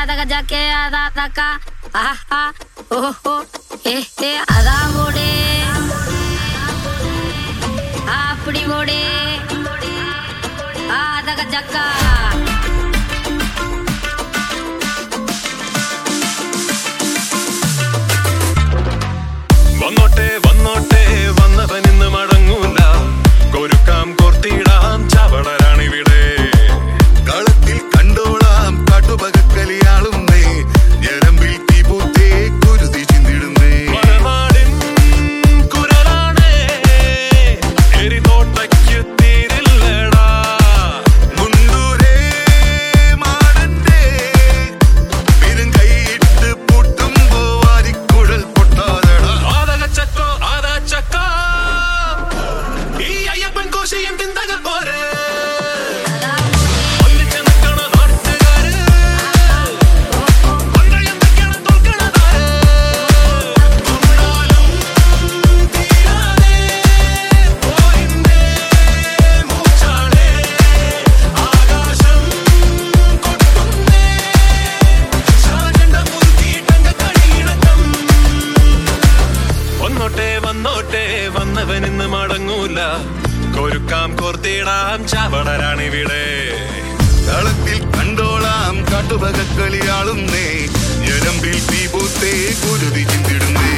അതക ജക്കെ അതാ തക്ക ആഹാ ഓഹോ ഏ അതാ ഓടേ ആപ്പടി ഓടേ അതക ജക്ക വന്നോട്ടെ വന്നോട്ടെ വന്നവനിന്ന് മടങ്ങൂല കൊരുക്കാം കോർത്തിടാം ചവളരാണിവിടെ കളത്തിൽ കണ്ടോളാം കാട്ടുപകക്കലിയാളും ഞരമ്പിൽ തീപൂത്തേ കുരുതി ചിന്തിടുന്നേ മലനാടിൻ കുരലാണേ എരിതോട്ടയ്ക്ക് തീരില്ലടാ മുണ്ടൂരേ മാടന്റെ പെരുങ്കൈയിട്ട് പൂട്ടുമ്പോ വാരിക്കുഴൽ പൊട്ടാതടാ ആദകച്ചക്കോ ആദാച്ചക്ക ഈ അയ്യപ്പൻ കോശയും തിന്തക പോരെ വന്നോട്ടെ വന്നോട്ടെ വന്നവനിന്ന് മടങ്ങൂല കൊരുക്കാം കോർത്തിടാം ചവളരാണിവിടെ കളത്തിൽ കണ്ടോളാം കാട്ടുപകക്കളിയാളും ഞരമ്പിൽ തീപൂത്തേ കുരുതി ചിന്തിടുന്നേ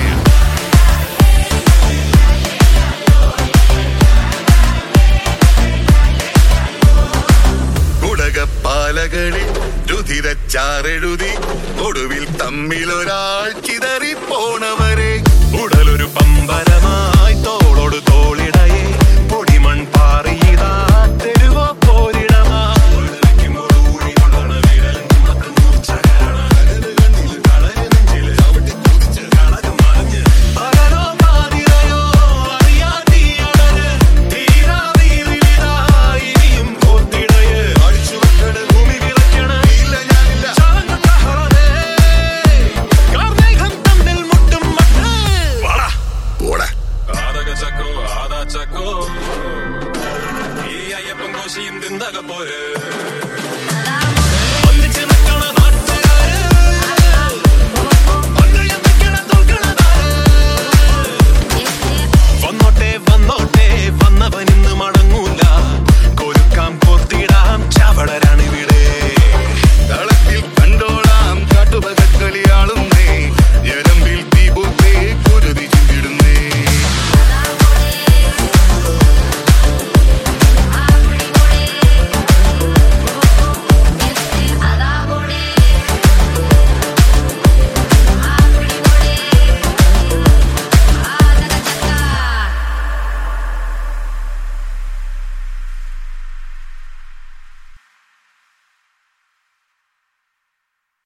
കുടകപ്പാലകളിൽ രുധിരച്ചാറെഴുതി ഒടുവിൽ തമ്മിലൊരാൾ ചിതറിപ്പോണവരെ ഉടലൊരു പമ്പരമായി തോളോട് തോളിടയെ പൊടിമൺ പാറിയതാ തെരുവോ പോരിടമാ പകലോ പാതിരയോ അറിയാതീയടര് തീരാതീരിലിതാ ഇനിയും കോർത്തിടയെ ഭൂമി വിറയ്ക്കണ ചാലങ്ങത്തഹറേ കാർമേഘം തമ്മിൽ മുട്ടും മട്ട് വാടാ പോടാ ആദകച്ചക്കോ ആദാച്ചക്കോ ഈ അയ്യപ്പൻ കോശിയും തിന്തക പോര്